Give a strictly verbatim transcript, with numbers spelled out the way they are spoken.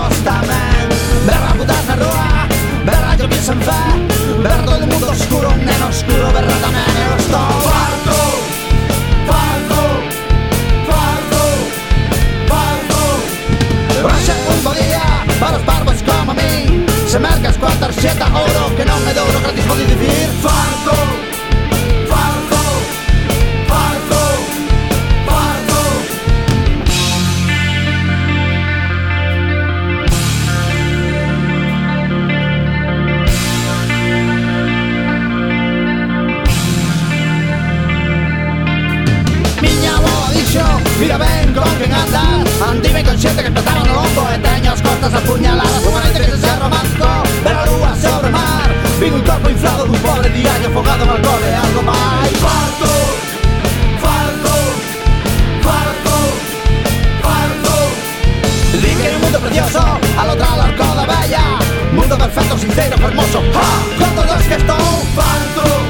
tamén. Berra putas na rúa, berra yo pienso en fe, berra todo o mundo oscuro, un neno oscuro, berra tamén. Eu estou farto, farto, farto, farto. Hoxe un bo día para os parvos como a mí. Se mercas coa tarxeta ouro que non me douro, gratis pode dicir farto, farto, farto, farto. Miña boa dixo, mira ben con quen andas. Andime con xente que empezaba no lombo e teño as cortas apuñaladas. Unha noite que se sea romántico, ver a lúa sobre o mar. Vin un corpo inflado dun pobre diario afogado no alcohol e algo máis. Farto, farto, farto, farto. Di que hai un mundo precioso al outro arco da bella, mundo perfecto, sincero, hermoso. ¡Ah! Con todos que estou farto.